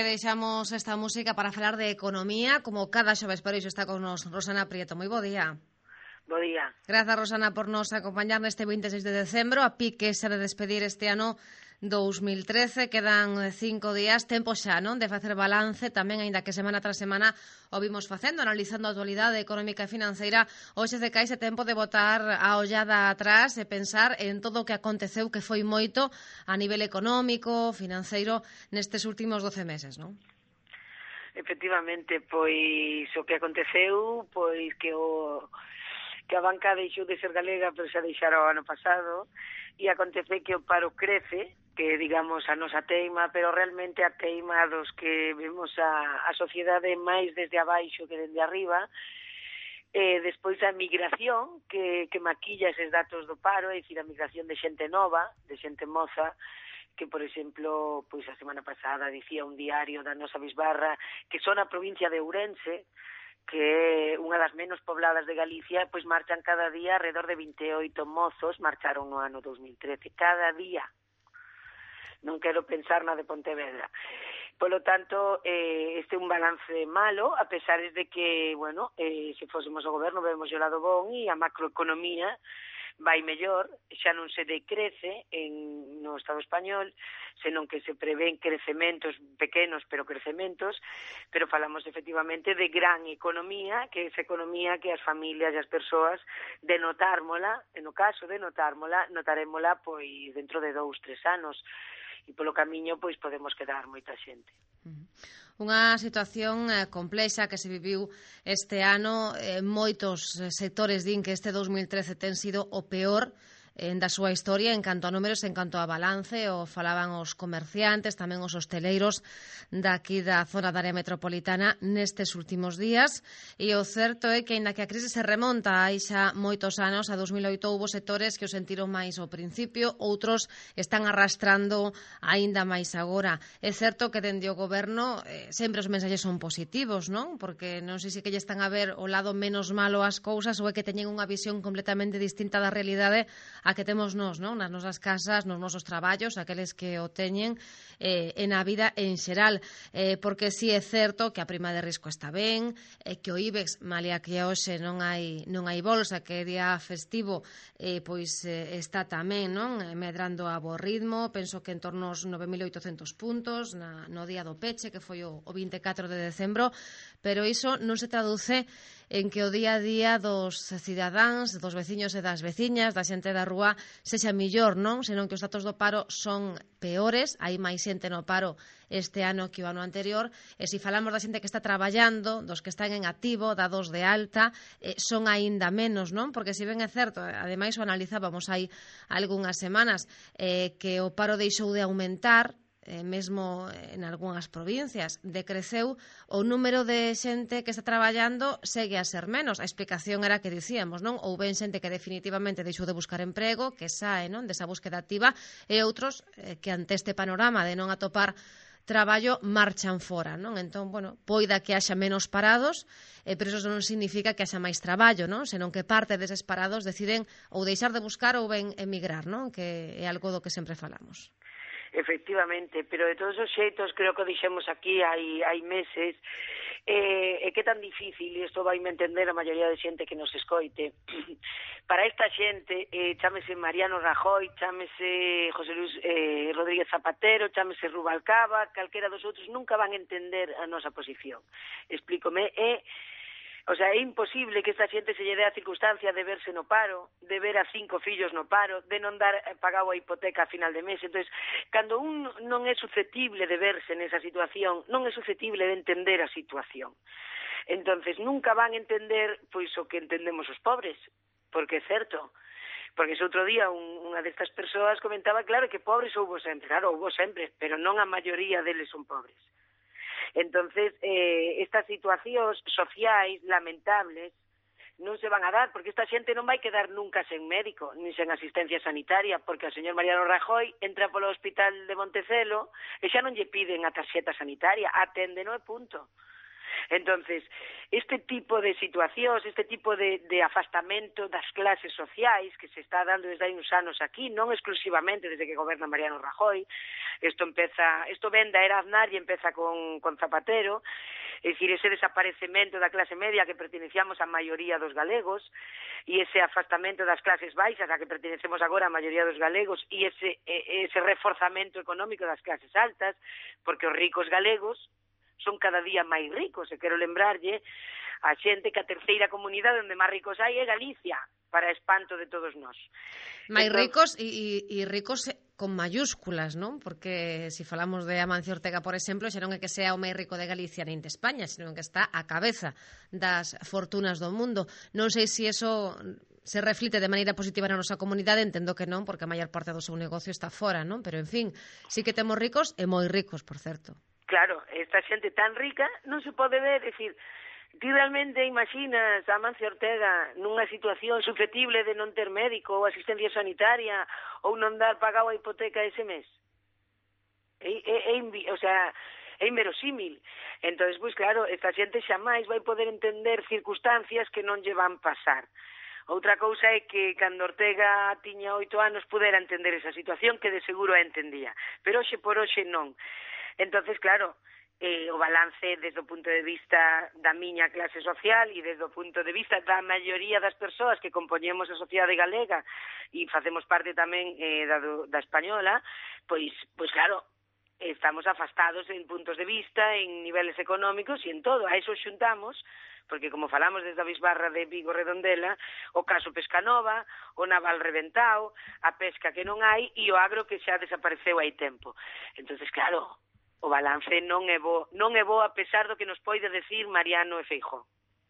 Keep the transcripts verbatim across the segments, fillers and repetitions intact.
que deixamos esta música para falar de economía, como cada xoves, por iso está con nos Rosana Prieto. Moi bo día. Bo día. Grazas, Rosana, por nos acompañar neste vinte e seis de decembro, a pique xa de despedir este ano dous mil trece, quedan cinco días, tempo xa, non, de facer balance, tamén, aínda que semana tras semana o vimos facendo, analizando a actualidade económica e financeira. Hoxe de caise tempo de botar a ollada atrás e pensar en todo o que aconteceu, que foi moito a nivel económico, financeiro, nestes últimos doce meses, non? Efectivamente, pois o que aconteceu, pois que o que a banca deixou de ser galega, pero xa deixara o ano pasado, e acontece que o paro crece, que digamos a nosa teima, pero realmente a teima dos que vemos a, a sociedade máis desde abaixo que desde arriba. Eh, despois a migración, que, que maquilla eses datos do paro, é dicir, a migración de xente nova, de xente moza, que, por exemplo, pois a semana pasada dicía un diario da nosa bisbarra que son a provincia de Ourense, que é unha das menos pobladas de Galicia, pois marchan cada día alrededor de vinte e oito mozos, marcharon no ano dous mil trece, cada día. Non quero pensar na de Pontevedra. Polo tanto, eh, este é un balance malo, a pesar de que, bueno, eh, se fósemos o goberno vemos o lado bon e a macroeconomía vai mellor, xa non se decrece en, no Estado español, senón que se prevén crecementos pequenos, pero crecementos, pero falamos efectivamente de gran economía, que é esa economía que as familias e as persoas de notármola, en o caso de notármola, notarémola pois dentro de dous, tres anos, e polo camiño pois podemos quedar moita xente. Unha situación eh, complexa que se viviu este ano. Eh, moitos sectores din que este dous mil trece ten sido o peor en da súa historia en canto a números, en canto a balance, o falaban os comerciantes, tamén os hosteleiros daqui da zona da área metropolitana nestes últimos días, e o certo é que, aínda que a crise se remonta hai xa moitos anos, a dous mil oito houbo sectores que o sentiron máis ao principio, outros están arrastrando aínda máis agora. É certo que dende o goberno eh, sempre os mensaxes son positivos, non? Porque non sei se que lle están a ver o lado menos malo ás cousas ou é que teñen unha visión completamente distinta da realidade a que temos nós, non? Nas nosas casas, nos nosos traballos, aqueles que o teñen eh, en a vida en xeral. Eh, porque si é certo que a prima de risco está ben, eh, que o IBEX, malia que hoxe non hai non hai bolsa, que é día festivo, eh, pois eh, está tamén, non? Medrando a bo ritmo, penso que en torno aos nove mil oitocentos puntos na, no día do peche, que foi o, o vinte e catro de decembro, pero iso non se traduce en que o día a día dos cidadáns, dos veciños e das veciñas, da xente da rúa, sexa millor, non? Senón que os datos do paro son peores, hai máis xente no paro este ano que o ano anterior, e se falamos da xente que está traballando, dos que están en activo, dados de alta, eh, son aínda menos, non? Porque se ben é certo, ademais o analizábamos hai algunhas semanas, eh, que o paro deixou de aumentar, eh, mesmo en algunhas provincias, decreceu, o número de xente que está traballando segue a ser menos. A explicación era que dicíamos, non? Ou ben xente que definitivamente deixou de buscar emprego, que sae, non, desa búsqueda activa, e outros eh, que ante este panorama de non atopar traballo marchan fora, non? Entón, bueno, poida que haxa menos parados, eh, pero iso non significa que haxa máis traballo, non? Senón que parte deses parados deciden ou deixar de buscar ou ben emigrar, non? Que é algo do que sempre falamos. Efectivamente, pero de todos os xeitos, creo que o dixemos aquí hai, hai meses, eh, é que é tan difícil, e isto vai me entender a maioría de xente que nos escoite, para esta xente, eh, chámese Mariano Rajoy, chámese José Luis eh, Rodríguez Zapatero, chámese Rubalcaba, calquera dos outros, nunca van entender a nosa posición. Explícome, é... O sea, é imposible que esta xente se lle dé a circunstancia de verse no paro, de ver a cinco fillos no paro, de non dar pagado a hipoteca a final de mes. Entón, cando un non é susceptible de verse nesa situación, non é susceptible de entender a situación. Entón, nunca van a entender pois o que entendemos os pobres, porque é certo. Porque ese outro día un, unha destas persoas comentaba, claro, que pobres houbo sempre, claro, houbo sempre, pero non a maioría deles son pobres. Entonces, eh, estas situacións sociais lamentables non se van a dar, porque esta xente non vai quedar nunca sen médico, ni sen asistencia sanitaria, porque o señor Mariano Rajoy entra polo hospital de Montecelo e xa non lle piden a tarxeta sanitaria, atende, non é punto. Entonces, este tipo de situacións, este tipo de, de afastamento das clases sociais que se está dando desde hai uns anos aquí, non exclusivamente desde que goberna Mariano Rajoy, isto empeza, isto ven da era Aznar e empeza con, con Zapatero, é dicir, ese desaparecemento da clase media que pertenecíamos á maioría dos galegos e ese afastamento das clases baixas a que pertenecemos agora a maioría dos galegos e ese, ese reforzamento económico das clases altas, porque os ricos galegos son cada día máis ricos, e quero lembrarlle a xente que a terceira comunidade onde máis ricos hai é Galicia, para espanto de todos nós. Máis ricos e, e, e ricos con mayúsculas, non? Porque se si falamos de Amancio Ortega, por exemplo, xa non é que sea o máis rico de Galicia nin de España, senón que está á cabeza das fortunas do mundo. Non sei se iso se reflite de maneira positiva na nosa comunidade, entendo que non, porque a maior parte do seu negocio está fora, non? Pero, en fin, sí que temos ricos e moi ricos, por certo. Claro, esta xente tan rica non se pode ver, é dicir, ti realmente imaginas a Amancio Ortega nunha situación susceptible de non ter médico ou asistencia sanitaria ou non dar pagado a hipoteca ese mes? É, é, é, o sea, é inverosímil. Entonces, pois claro, esta xente xa máis vai poder entender circunstancias que non lle van pasar. Outra cousa é que cando Ortega tiña oito anos pudera entender esa situación, que de seguro a entendía, pero hoxe por hoxe non. Entonces, claro, eh, o balance desde o punto de vista da miña clase social e desde o punto de vista da maioría das persoas que compoñemos a sociedade galega e facemos parte tamén eh, da, do, da española, pois, pois claro, estamos afastados en puntos de vista, en niveles económicos e en todo. A eso xuntamos, porque como falamos desde a bisbarra de Vigo Redondela, o caso Pescanova, o naval reventao, a pesca que non hai e o agro que xa desapareceu hai tempo. Entonces, claro, o balance non é bo, non é bo a pesar do que nos poide decir Mariano e Feijóo.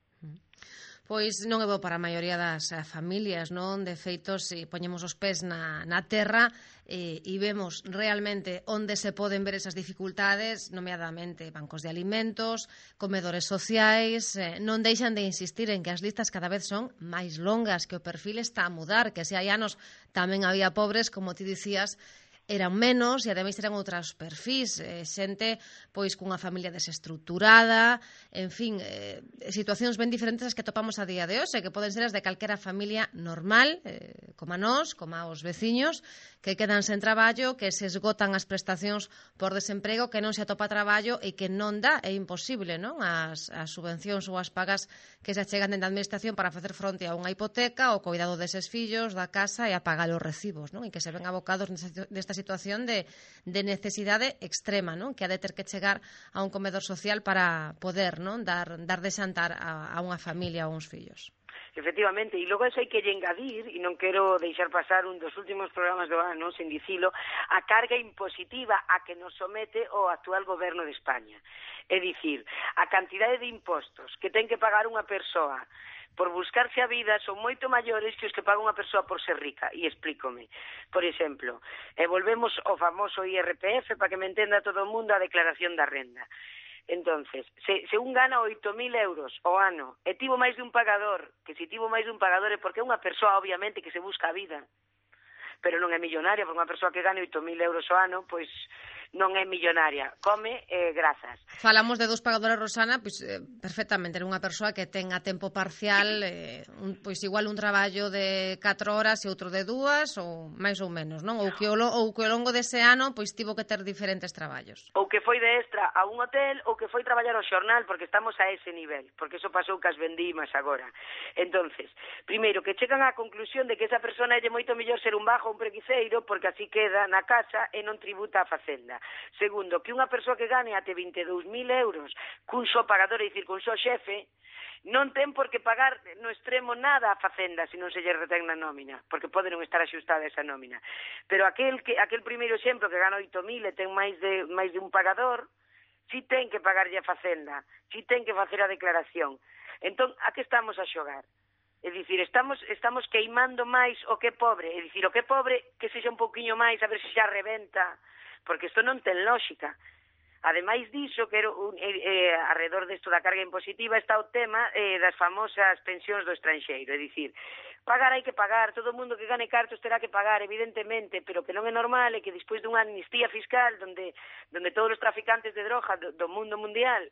Pois non é bo para a maioría das familias, non? De feito, se poñemos os pés na, na terra e, e vemos realmente onde se poden ver esas dificultades, nomeadamente bancos de alimentos, comedores sociais, eh, non deixan de insistir en que as listas cada vez son máis longas, que o perfil está a mudar, que se hai anos tamén había pobres, como ti dicías, eran menos e ademais eran outros perfis, eh, xente pois cunha familia desestruturada, en fin, eh, situacións ben diferentes as que topamos a día de hoxe, que poden ser as de calquera familia normal, eh, como a nós, como aos veciños, que quedan sen traballo, que se esgotan as prestacións por desemprego, que non se atopa traballo e que non dá, é imposible, non? As, as subvencións ou as pagas que se achegan dentro da administración para facer fronte a unha hipoteca, o cuidado deses fillos, da casa e a pagar os recibos, non? E que se ven abocados nesta situación de, de necesidade extrema, non? Que ha de ter que chegar a un comedor social para poder, non? Dar, dar de xantar a, a unha familia ou uns fillos. Efectivamente, e logo eso hai que lle engadir, e non quero deixar pasar un dos últimos programas do ano, sen dicilo, a carga impositiva a que nos somete o actual goberno de España. É dicir, a cantidade de impostos que ten que pagar unha persoa por buscarse a vida son moito maiores que os que paga unha persoa por ser rica, e explícome. Por exemplo, e volvemos ao famoso I R P F para que me entenda todo o mundo, a declaración da renda. Entonces, se, se un gana oito mil euros ao ano e tivo máis de un pagador, que se tivo máis de un pagador é porque é unha persoa, obviamente, que se busca a vida, pero non é millonaria, porque unha persoa que gane oito mil euros ao ano, pois non é millonaria, come eh, grazas. Falamos de dous pagadores, Rosana, pois eh, perfectamente, era unha persoa que ten a tempo parcial, eh, un, pois igual un traballo de catro horas e outro de dúas, ou máis ou menos, non? Ou que o, ou que ao longo dese ano pois tivo que ter diferentes traballos. Ou que foi de extra a un hotel, ou que foi traballar ao xornal, porque estamos a ese nivel, porque eso pasou cas vendimas agora. Entonces, primeiro, que chegan á conclusión de que esa persona é moito mellor ser un bajo ou un preguiceiro, porque así queda na casa e non tributa a facenda. Segundo, que unha persoa que gane até vinte e dous mil euros cun só pagador, é dicir, cun só xefe, non ten por que pagar no extremo nada a facenda se non se lle retén na nómina, porque pode non estar axustada esa nómina. Pero aquel que aquel primeiro exemplo que gana oito mil e ten máis de máis de un pagador, si ten que pagarlle a facenda, si ten que facer a declaración. Entón, a que estamos a xogar? É dicir, estamos estamos queimando máis o que é pobre, é dicir, o que é pobre que sexa un pouquiño máis, a ver se xa reventa, porque isto non ten lógica. Ademais diso, que un, eh, eh, alrededor desto da carga impositiva está o tema eh, das famosas pensións do estranxeiro, é dicir, pagar hai que pagar, todo o mundo que gane cartos terá que pagar, evidentemente, pero que non é normal é que despois dunha amnistía fiscal donde, donde todos os traficantes de droga do, do mundo mundial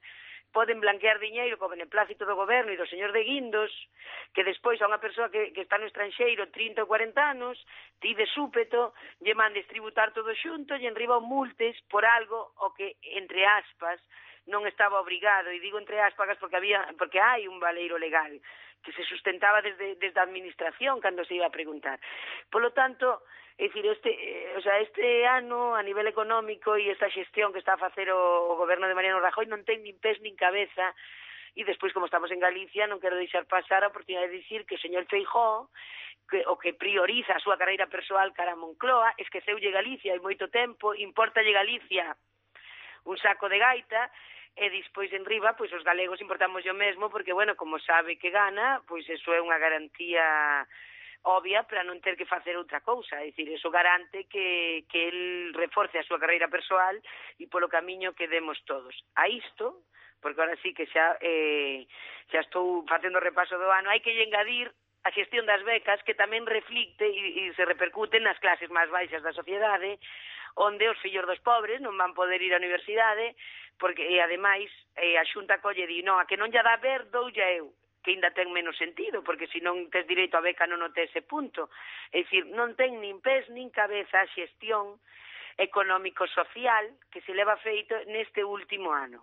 poden blanquear diñeiro co beneplácito do goberno e do señor de Guindos, que despois a unha persoa que, que está no estranxeiro trinta ou cuarenta anos, ti de súpeto, lle mandes tributar todo xunto e enriba o multes por algo o que, entre aspas, non estaba obrigado, e digo entre aspas porque había porque hai un valeiro legal que se sustentaba desde, desde a administración cando se iba a preguntar. Polo tanto, é dicir, este, eh, o sea, este ano a nivel económico e esta xestión que está a facer o, o goberno de Mariano Rajoy non ten nin pés nin cabeza, e despois, como estamos en Galicia, non quero deixar pasar a oportunidade de dicir que o señor Feijóo, que o que prioriza a súa carreira persoal cara a Moncloa, esqueceulle Galicia hai moito tempo, importalle Galicia un saco de gaita, e despois en riba, pois os galegos importamos o mesmo, porque, bueno, como sabe que gana, pois eso é unha garantía obvia para non ter que facer outra cousa, é dicir, eso garante que, que el reforce a súa carreira persoal e polo camiño que demos todos. A isto, porque ahora sí que xa, eh, xa estou facendo repaso do ano, hai que engadir a xestión das becas, que tamén reflicte e, e se repercute nas clases máis baixas da sociedade, onde os fillos dos pobres non van poder ir á universidade, porque, e ademais, eh, a Xunta colle di, non, a que non lla dá ver, doulla eu, que ainda ten menos sentido, porque se non tes direito a beca non o tes ese punto. É dicir, non ten nin pés nin cabeza a xestión económico-social que se leva feito neste último ano.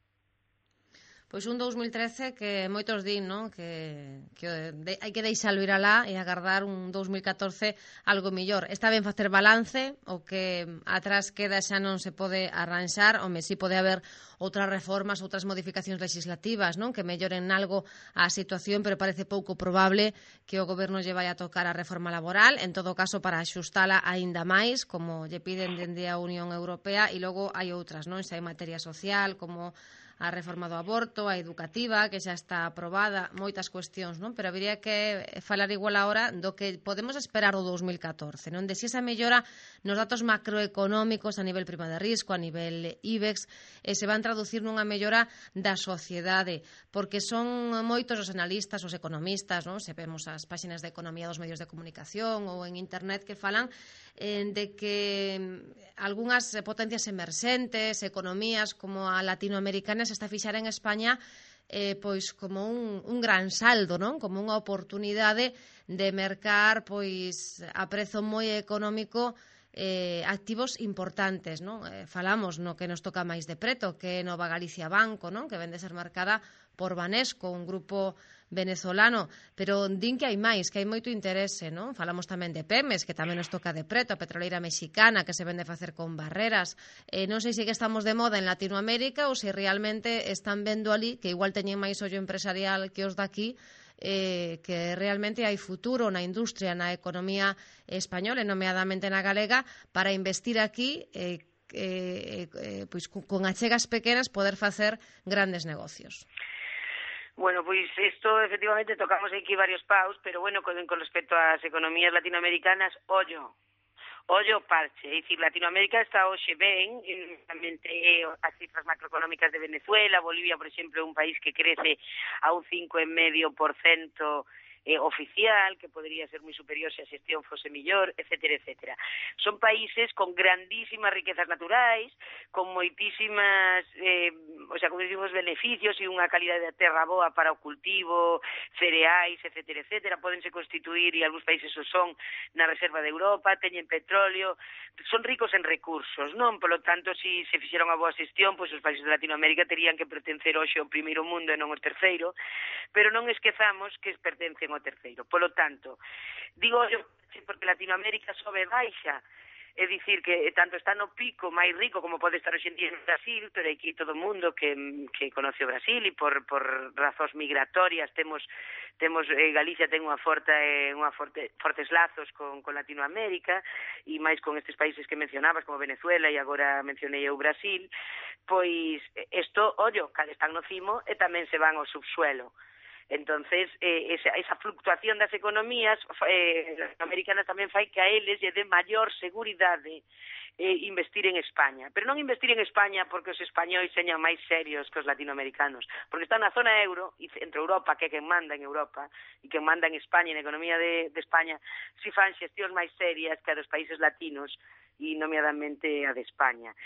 Pois un dous mil trece que moitos din, non? Que, que de, hai que deixalo ir alá e agardar un dous mil catorce algo millor. Está ben facer balance, o que atrás queda xa non se pode arranxar, home, si pode haber outras reformas, outras modificacións legislativas, non? Que melloren algo a situación, pero parece pouco probable que o goberno lle vai a tocar a reforma laboral, en todo caso para axustala aínda máis, como lle piden dende a Unión Europea, e logo hai outras, non? Se hai materia social, como a reforma do aborto, a educativa, que xa está aprobada, moitas cuestións, non? Pero habería que falar igual agora do que podemos esperar o dous mil catorce, non? De si esa mellora nos datos macroeconómicos a nivel prima de risco, a nivel IBEX, e se van traducir nunha mellora da sociedade, porque son moitos os analistas, os economistas, non? Se vemos as páxinas de economía dos medios de comunicación ou en internet que falan eh, de que algunhas potencias emerxentes, economías como a latinoamericana, se está a fixar en España eh, pois como un, un gran saldo, non? Como unha oportunidade de mercar pois a prezo moi económico eh, activos importantes, non? Eh, falamos no que nos toca máis de preto, que é Nova Galicia Banco, non? Que vende ser marcada por Banesco, un grupo venezolano, pero din que hai máis, que hai moito interese, non? Falamos tamén de Pemex, que tamén nos toca de preto, a petroleira mexicana, que se vende facer con barreras. Eh, non sei se que estamos de moda en Latinoamérica ou se realmente están vendo ali, que igual teñen máis ollo empresarial que os daqui, eh, que realmente hai futuro na industria, na economía española, e nomeadamente na galega, para investir aquí eh, eh, eh, pois con achegas pequenas poder facer grandes negocios. Bueno, pois isto efectivamente tocamos aquí varios paus, pero bueno, con, con respecto ás economías latinoamericanas, ollo, ollo parche, é dicir, Latinoamérica está hoxe ben, realmente as cifras macroeconómicas de Venezuela, Bolivia, por exemplo, é un país que crece a un cinco coma cinco por cento eh, oficial, que podría ser moi superior se a xestión fose millor, etcétera, etcétera. Son países con grandísimas riquezas naturais, con moitísimas, eh, o sea, con moitísimos beneficios e unha calidade de terra boa para o cultivo, cereais, etcétera, etcétera. Pódense constituir, e algúns países o son, na reserva de Europa, teñen petróleo, son ricos en recursos, non? Por lo tanto, se si se fixera unha boa xestión, pois os países de Latinoamérica terían que pertencer hoxe ao primeiro mundo e non ao terceiro, pero non esquezamos que pertencen ao terceiro. Por lo tanto, digo yo, porque Latinoamérica sobe baixa, é dicir que tanto está no pico máis rico como pode estar hoxe en día en Brasil, pero aquí todo o mundo que, que conoce o Brasil e por, por razóns migratorias temos temos eh, Galicia ten unha forte eh, unha forte fortes lazos con, con Latinoamérica e máis con estes países que mencionabas como Venezuela e agora mencionei o Brasil, pois isto, ollo, cada están no cimo e tamén se van ao subsuelo. Entonces, eh, esa, esa fluctuación das economías eh, americanas tamén fai que a eles lle dé maior seguridade eh, investir en España. Pero non investir en España porque os españois señan máis serios que os latinoamericanos, porque están na zona euro, e entre Europa, que é quen manda en Europa, e quen manda en España, en a economía de, de España, si fan xestións máis serias que a dos países latinos, e nomeadamente a de España.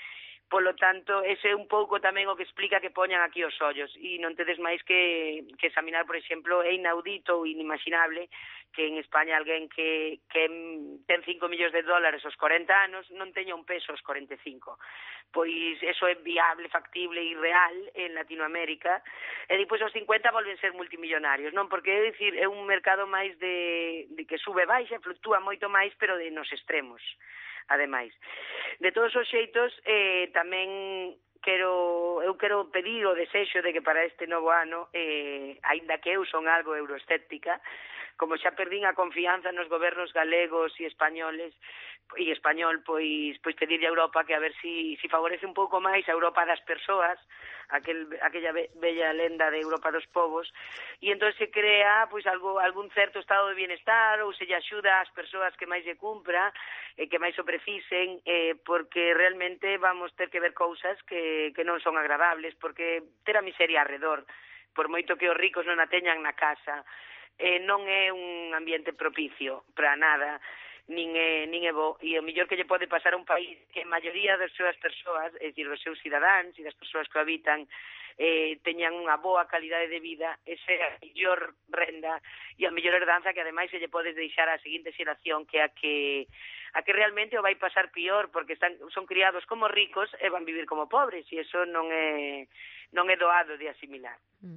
Polo tanto, ese é un pouco tamén o que explica que poñan aquí os ollos, e non tedes máis que, que examinar, por exemplo, é inaudito ou inimaginable que en España alguén que, que ten cinco millóns de dólares aos corenta anos non teña un peso aos corenta e cinco. Pois eso é viable, factible e real en Latinoamérica, e depois aos cincuenta volven ser multimillonarios, non? Porque, é dicir, é un mercado máis de, de que sube baixa, fluctúa moito máis, pero de nos extremos, ademais. De todos os xeitos, eh, tamén quero, eu quero pedir o desexo de que para este novo ano, eh, aínda que eu son algo euroescéptica, como xa perdín a confianza nos gobernos galegos e españoles e español, pois pois pedirlle a Europa que a ver si si favorece un pouco máis a Europa das persoas, aquel aquella be, bella lenda de Europa dos povos, e entón se crea pois algo algún certo estado de bienestar ou se lle axuda ás persoas que máis lle cumpra e que máis o precisen, eh, porque realmente vamos ter que ver cousas que, que non son agradables, porque ter a miseria arredor, por moito que os ricos non a teñan na casa, Eh, non é un ambiente propicio para nada, nin é, nin é bo, e o mellor que lle pode pasar a un país que a maioría das súas persoas, é dicir, dos seus cidadáns e das persoas que o habitan, eh, teñan unha boa calidade de vida, esa é a mellor renda e a mellor herdanza que ademais se lle pode deixar á seguinte xeración, que a que a que realmente o vai pasar pior, porque están, son criados como ricos e van vivir como pobres, e eso non é non é doado de asimilar.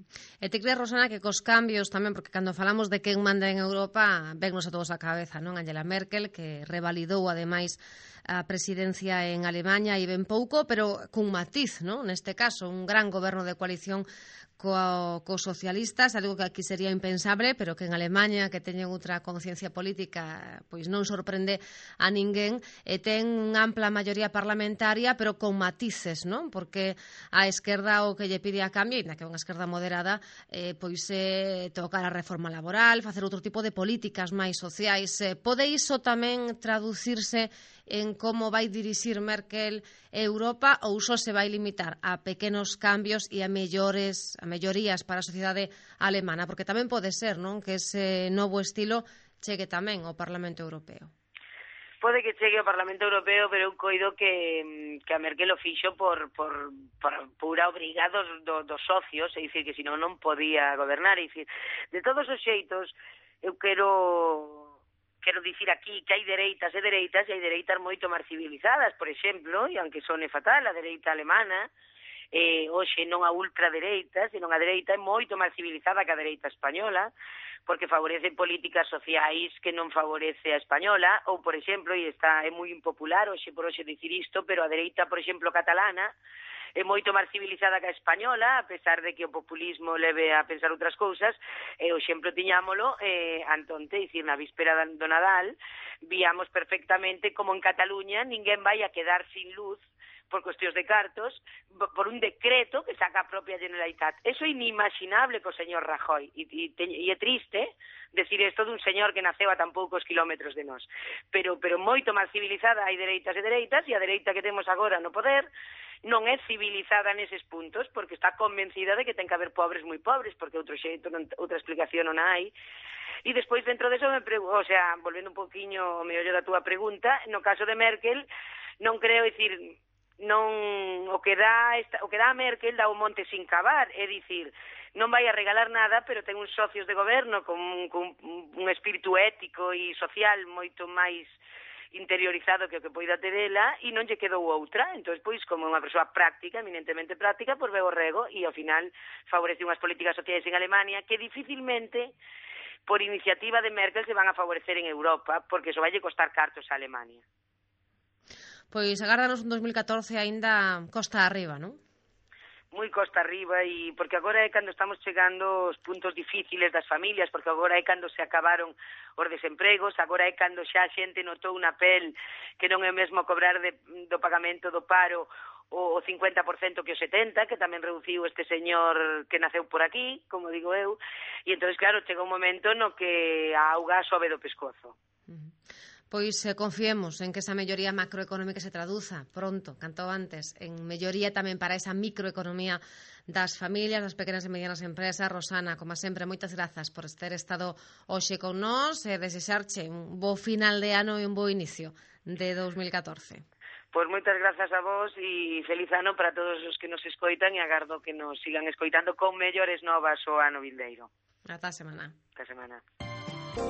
E te crees, Rosana, que cos cambios tamén, porque cando falamos de quen manda en Europa, vennos a todos a cabeza, non? Angela Merkel, que revalidou ademais a presidencia en Alemanha e ben pouco, pero cun matiz, non? Neste caso, un gran goberno de coalición co, cos socialistas, algo que aquí sería impensable, pero que en Alemanha, que teñen outra conciencia política, pois non sorprende a ninguén, e ten unha ampla maioría parlamentaria, pero con matices, non? Porque a esquerda o que lle pide a cambio, ainda que é unha esquerda moderada, eh, pois é eh, tocar a reforma laboral, facer outro tipo de políticas máis sociais. Eh, pode iso tamén traducirse en como vai dirixir Merkel Europa, ou só se vai limitar a pequenos cambios e a mellores, a mellorías para a sociedade alemana? Porque tamén pode ser, non, que ese novo estilo chegue tamén ao Parlamento Europeo. Pode que chegue ao Parlamento Europeo, pero eu coido que, que a Merkel o fixo por, por, por pura obrigados do, dos socios, é dicir, que senón non podía gobernar. É dicir, de todos os xeitos, eu quero... Quero dicir aquí que hai dereitas e dereitas e hai dereitas moito máis civilizadas, por exemplo, e aunque sone fatal, a dereita alemana, eh, hoxe non a ultradereita, senón a dereita é moito máis civilizada que a dereita española, porque favorece políticas sociais que non favorece a española, ou, por exemplo, e está é moi impopular hoxe por hoxe dicir isto, pero a dereita, por exemplo, catalana, é moito máis civilizada que a española, a pesar de que o populismo leve a pensar outras cousas, e o exemplo tiñámolo eh, antonte, dicir, na víspera do Nadal, víamos perfectamente como en Cataluña ninguén vai a quedar sin luz por cuestións de cartos, por un decreto que saca a propia Generalitat. Eso é inimaginable co señor Rajoy, e, e, e é triste decir isto dun señor que naceu a tan poucos kilómetros de nós. Pero, pero moito máis civilizada, hai dereitas e dereitas, e a dereita que temos agora no poder non é civilizada neses puntos, porque está convencida de que ten que haber pobres moi pobres, porque outro xeito, non, outra explicación non hai. E despois, dentro deso, me pregu- o sea, volvendo un poquinho ao meollo da túa pregunta, no caso de Merkel, non creo, dicir, non o que dá esta, o que dá a Merkel dá o monte sin cavar, é dicir, non vai a regalar nada, pero ten uns socios de goberno con, con un espírito ético e social moito máis interiorizado que o que poida ter ela, e non lle quedou outra. Entón, pois, como unha persoa práctica, eminentemente práctica, pois veo o rego, e ao final favorece unhas políticas sociais en Alemania que dificilmente, por iniciativa de Merkel, se van a favorecer en Europa, porque iso vai lle costar cartos a Alemania. Pois agárdanos un dos mil catorce aínda costa arriba, non? Moi costa arriba, e porque agora é cando estamos chegando os puntos difíciles das familias, porque agora é cando se acabaron os desempregos, agora é cando xa a xente notou na pel que non é mesmo cobrar de, do pagamento do paro o cincuenta por cento que o setenta por cento, que tamén reduciu este señor que naceu por aquí, como digo eu, e entón, claro, chega un momento no que a auga sobe do pescozo. Uh-huh. Pois eh, confiemos en que esa melloría macroeconómica se traduza pronto, canto antes, en melloría tamén para esa microeconomía das familias, das pequenas e medianas empresas. Rosana, como sempre, moitas grazas por ter estado hoxe con nós e desexarche un bo final de ano e un bo inicio de dos mil catorce. Pois moitas grazas a vos e feliz ano para todos os que nos escoitan e agardo que nos sigan escoitando con mellores novas o ano vindeiro. Ata a semana. Ata a semana.